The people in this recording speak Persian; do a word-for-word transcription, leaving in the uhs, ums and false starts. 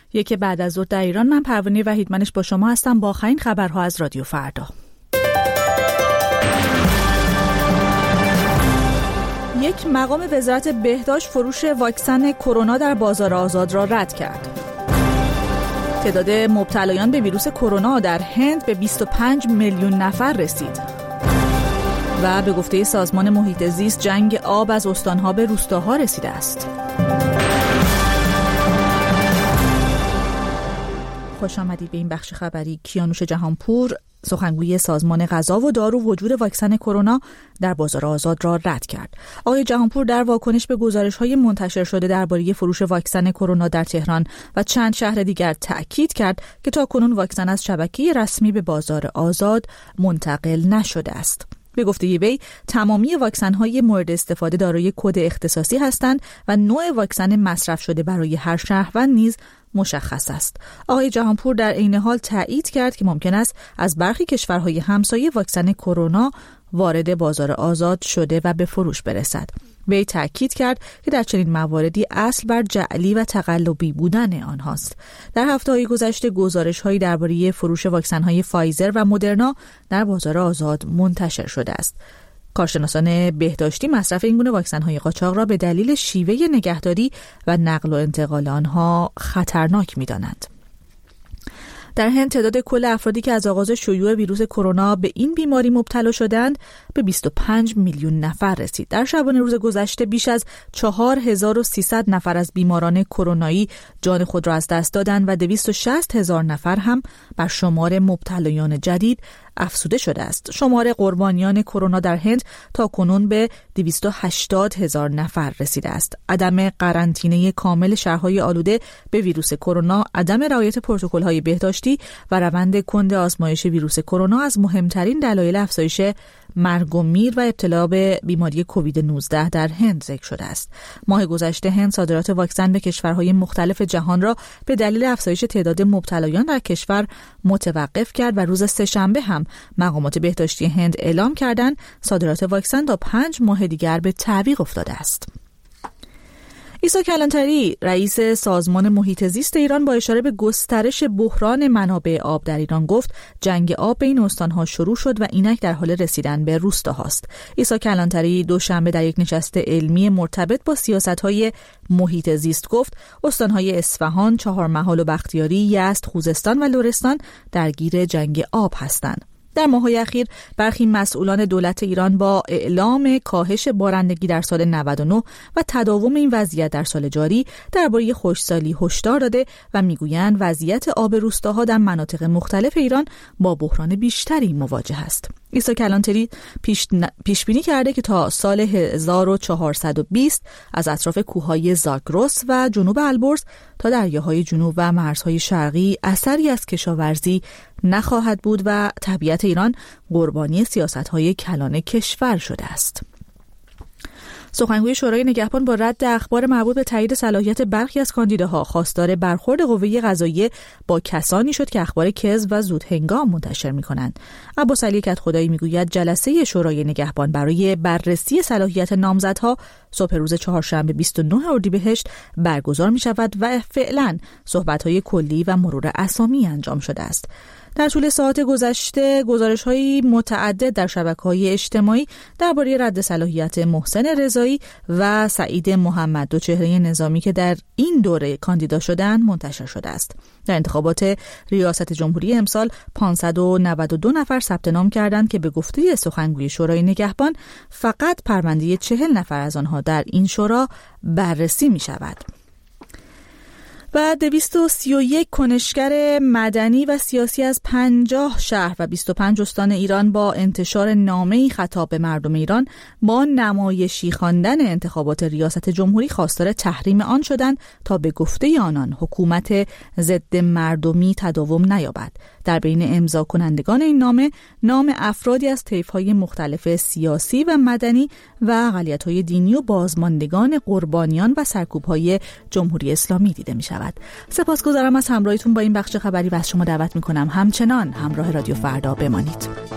یک بعد از ظهر در ایران. من پروانه وحیدمنش با شما هستم با آخرین خبرها از رادیو فردا. یک مقام وزارت بهداشت فروش واکسن کرونا در بازار آزاد را رد کرد. تعداد مبتلایان به ویروس کرونا در هند به بیست و پنج میلیون نفر رسید. و به گفته سازمان محیط زیست جنگ آب از استانها به روستاها رسیده است. خوش آمدید به این بخش خبری. کیانوش جهانپور، سخنگوی سازمان غذا و دارو، وجود واکسن کرونا در بازار آزاد را رد کرد. آقای جهانپور در واکنش به گزارش‌های منتشر شده درباره فروش واکسن کرونا در تهران و چند شهر دیگر تأکید کرد که تاکنون واکسن از شبکه رسمی به بازار آزاد منتقل نشده است. به گفته وی تمامی واکسن‌های مورد استفاده دارای کد اختصاصی هستند و نوع واکسن مصرف شده برای هر شهروند نیز مشخص است. آقای جهانپور در عین حال تایید کرد که ممکن است از برخی کشورهای همسایه واکسن کرونا وارد بازار آزاد شده و به فروش برسد. وی تأکید کرد که در چنین مواردی اصل بر جعلی و تقلبی بودن آنهاست. در هفته‌های گذشته گزارش‌هایی درباره فروش واکسن‌های فایزر و مدرنا در بازار آزاد منتشر شده است. کارشناسان بهداشتی مصرف این گونه واکسن‌های قاچاق را به دلیل شیوه نگهداری و نقل و انتقال آنها خطرناک می‌دانند. در هند تعداد کل افرادی که از آغاز شیوع ویروس کرونا به این بیماری مبتلا شدند به بیست و پنج میلیون نفر رسید. در شبانه روز گذشته بیش از چهار هزار و سیصد نفر از بیماران کرونایی جان خود را از دست دادند و دویست و شصت هزار نفر هم بر شمار مبتلایان جدید افزوده شده است. شمار قربانیان کرونا در هند تا کنون به دویست و هشتاد هزار نفر رسیده است. عدم قرنطینه کامل شهرهای آلوده به ویروس کرونا، عدم رعایت پروتکل‌های بهداشتی و روند کند آزمایش ویروس کرونا از مهمترین دلایل افزایش مرگ و میر و ابتلا به بیماری کووید نوزده در هند ذکر شده است. ماه گذشته هند صادرات واکسن به کشورهای مختلف جهان را به دلیل افزایش تعداد مبتلایان در کشور متوقف کرد و روز سه‌شنبه هم مقامات بهداشتی هند اعلام کردند صادرات واکسن تا پنج ماه دیگر به تعویق افتاده است. عیسی کلانتری، رئیس سازمان محیط زیست ایران، با اشاره به گسترش بحران منابع آب در ایران گفت جنگ آب بین استان‌ها شروع شد و اینک در حال رسیدن به روستاهاست. عیسی کلانتری دوشنبه در یک نشست علمی مرتبط با سیاست‌های محیط زیست گفت استان‌های اصفهان، چهارمحال و بختیاری، یزد، خوزستان و لرستان درگیر جنگ آب هستند. در ماه‌های اخیر برخی مسئولان دولت ایران با اعلام کاهش بارندگی در سال نود و نه و تداوم این وضعیت در سال جاری درباره خشکسالی هشدار داده و میگویند وضعیت آب روستاها در مناطق مختلف ایران با بحران بیشتری مواجه است. عیسی کلانتری پیش, پیش بینی کرده که تا سال هزار و چهارصد و بیست از اطراف کوههای زاگرس و جنوب البرز تا دریاهای جنوب و مرزهای شرقی اثری از کشاورزی نخواهد بود و طبیعت ایران قربانی سیاست‌های کلان کشور شده است. سخنگوی شورای نگهبان با رد اخبار مربوط به تایید صلاحیت برخی از کاندیداها خواستار برخورد قوه قضاییه با کسانی شد که اخبار کذب و زودهنگام منتشر می‌کنند. عباس علی کدخدایی میگوید جلسه شورای نگهبان برای بررسی صلاحیت نامزدها صبح روز چهارشنبه بیست و نه اردیبهشت برگزار می‌شود و فعلا صحبت‌های کلی و مرور اسامی انجام شده است. در طول ساعات گذشته گزارش‌های متعدد در شبکه‌های اجتماعی درباره رد صلاحیت محسن رضایی و سعید محمد، دو چهره نظامی که در این دوره کاندیدا شدند، منتشر شده است. در انتخابات ریاست جمهوری امسال پانصد و نود و دو نفر ثبت نام کردند که به گفته سخنگوی شورای نگهبان فقط پرونده چهل نفر از آنها در این شورا بررسی می‌شود. و دویست و سی و یک کنشگر مدنی و سیاسی از پنجاه شهر و بیست و پنج استان ایران با انتشار نامه‌ای خطاب به مردم ایران با نمایشی خواندن انتخابات ریاست جمهوری خواستار تحریم آن شدند تا به گفته آنان حکومت ضد مردمی تداوم نیابد. در بین امضا کنندگان این نامه نام افرادی از طیف‌های مختلف سیاسی و مدنی و اقلیت‌های دینی و بازماندگان قربانیان و سرکوب‌های جمهوری اسلامی دیده می‌شود. سپاسگزارم از همراهیتون با این بخش خبری و از شما دعوت می‌کنم همچنان همراه رادیو فردا بمانید.